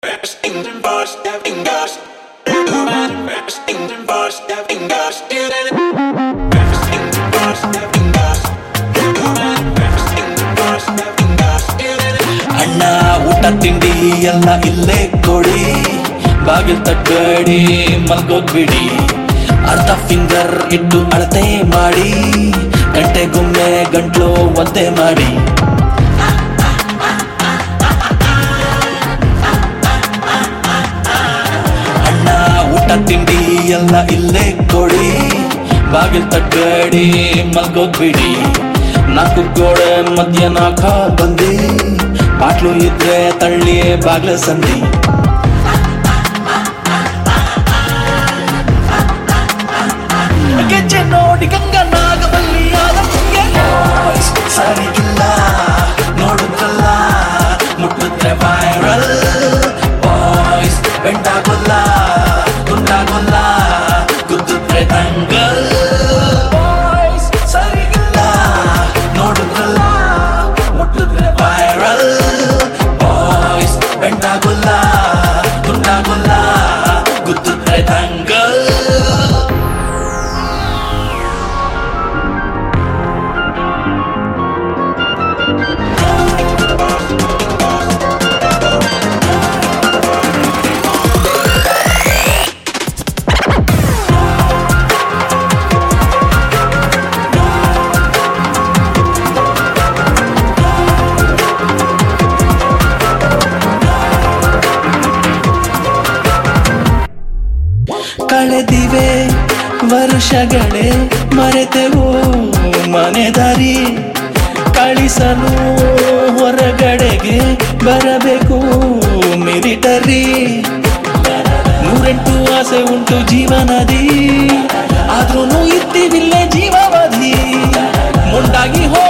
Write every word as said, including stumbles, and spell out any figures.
ಅಣ್ಣ ಊಟ ತಿಂಡಿ ಎಲ್ಲ ಇಲ್ಲೇ ಕೊಡಿ, ಬಾಗಿಲು ತಟ್ಟಬೇಡಿ ಮಲ್ಗೋದ್ ಬಿಡಿ. ಅರ್ಧ ಫಿಂಗರ್ ಇಟ್ಟು ಅಳತೆ ಮಾಡಿ, ಗಂಟೆಗೊಮ್ಮೆ ಗಂಟ್ಲು ಒದ್ದೆ ಮಾಡಿ. ಅಣ್ಣ ಊಟ ತಿಂಡಿ ಎಲ್ಲ ಇಲ್ಲೇ ಕೊಡಿ, ಬಾಗಿಲು ತಟ್ಟಬೇಡಿ ಮಲ್ಗೋದ್ ಬಿಡಿ. ನಾಲ್ಕು ಗೋಡೆ ಮಧ್ಯ ನಾಲ್ಕ ಬಂದಿ, ಬಾಟ್ಲು ಇದ್ರೆ ತಳ್ಳಿ ಬಾಗ್ಲ ಸಂದಿ. ಗೆಜ್ಜೆ ನೋಡಿ ಗಂಗ ನಾಗವಲ್ಲಿ ಸರಿಗಿಲ್ಲ ನೋಡುತ್ತಲ್ಲ, ಮುಟ್ಟಿದ್ರೆ ವೈರಲ್ ಬಾಯ್ಸ್. ಬೆಂಡಾಗೊಲ್ಲ ಗುಂಡಾಗೊಲ್ಲ, ಗುದ್ದಿದ್ರೆ ದಂಗಲ್ ಬಾಯ್ಸ್. ಸರಿಗಿಲ್ಲ ನೋಡುತ್ತಲ್ಲ, ಮುಟ್ಟಿದ್ರೆ ವೈರಲ್ ಬಾಯ್ಸ್. ಬೆಂಡಾಗೊಲ್ಲ ಗುಂಡಾಗೊಲ್ಲ, ಗುದ್ದಿದ್ರೆ ದಂಗಲ್. ಕಳೆದಿವೆ ವರ್ಷಗಳೇ ಮರೆತೆವು ಮನೆ ದಾರಿ, ಕಳಿಸಲು ಹೊರಗಡೆಗೆ ಬರಬೇಕು ಮಿಲಿಟರಿ. ನೂರೆಂಟು ಆಸೆ ಉಂಟು ಜೀವನದಿ, ಆದ್ರೂ ಇರ್ತೀವಿಲ್ಲೇ ಜೀವಾವಧಿ. ಮುಂಡಾಗಿ